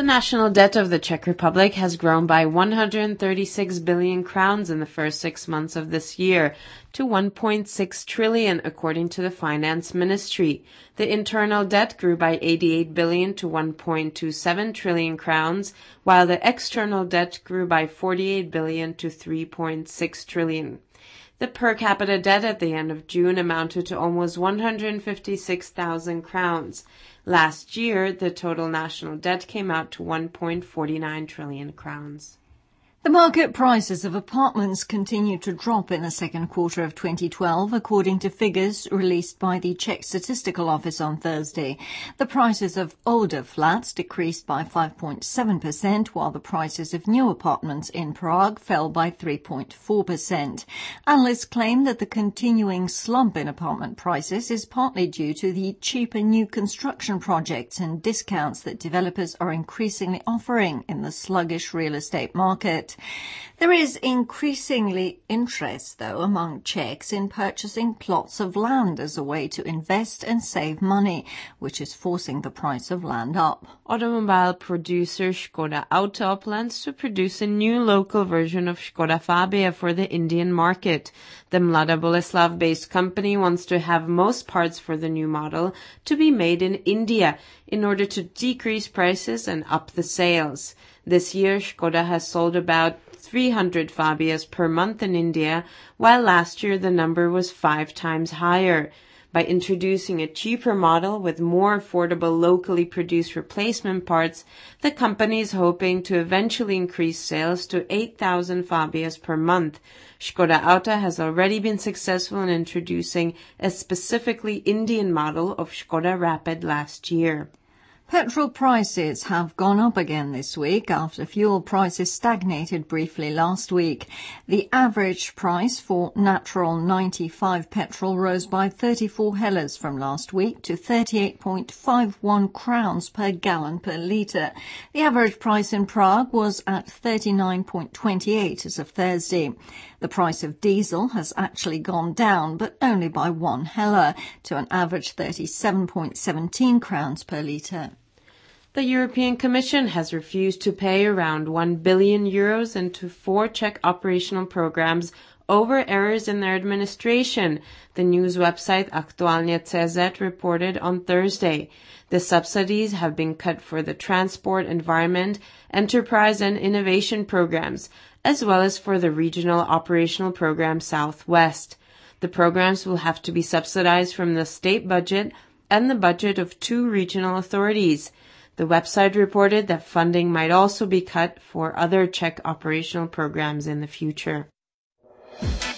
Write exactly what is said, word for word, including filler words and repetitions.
national debt of the Czech Republic has grown by one hundred thirty-six billion crowns in the first six months of this year to one point six trillion, according to the Finance Ministry. The internal debt grew by eighty-eight billion to one point two seven trillion crowns, while the external debt grew by forty-eight billion to three point six trillion. The per capita debt at the end of June amounted to almost one hundred fifty-six thousand crowns. Last year, the total national debt came out to one point four nine trillion crowns. The market prices of apartments continued to drop in the second quarter of twenty twelve, according to figures released by the Czech Statistical Office on Thursday. The prices of older flats decreased by five point seven percent, while the prices of new apartments in Prague fell by three point four percent. Analysts claim that the continuing slump in apartment prices is partly due to the cheaper new construction projects and discounts that developers are increasingly offering in the sluggish real estate market. There is increasingly interest, though, among Czechs in purchasing plots of land as a way to invest and save money, which is forcing the price of land up. Automobile producer Škoda Auto plans to produce a new local version of Škoda Fabia for the Indian market. The Mladá Boleslav-based company wants to have most parts for the new model to be made in India in order to decrease prices and up the sales. This year, Škoda has sold about three hundred Fabias per month in India, while last year the number was five times higher. By introducing a cheaper model with more affordable locally produced replacement parts, the company is hoping to eventually increase sales to eight thousand Fabias per month. Škoda Auto has already been successful in introducing a specifically Indian model of Škoda Rapid last year. Petrol prices have gone up again this week after fuel prices stagnated briefly last week. The average price for natural ninety-five petrol rose by thirty-four hellas from last week to thirty-eight point five one crowns per gallon per litre. The average price in Prague was at thirty-nine point two eight as of Thursday. The price of diesel has actually gone down, but only by one hella, to an average thirty-seven point one seven crowns per litre. The European Commission has refused to pay around one billion euros into four Czech operational programs over errors in their administration, the news website Aktuálně dot C Z reported on Thursday. The subsidies have been cut for the transport, environment, enterprise and innovation programs, as well as for the regional operational program Southwest. The programs will have to be subsidized from the state budget and the budget of two regional authorities. The website reported that funding might also be cut for other Czech operational programs in the future.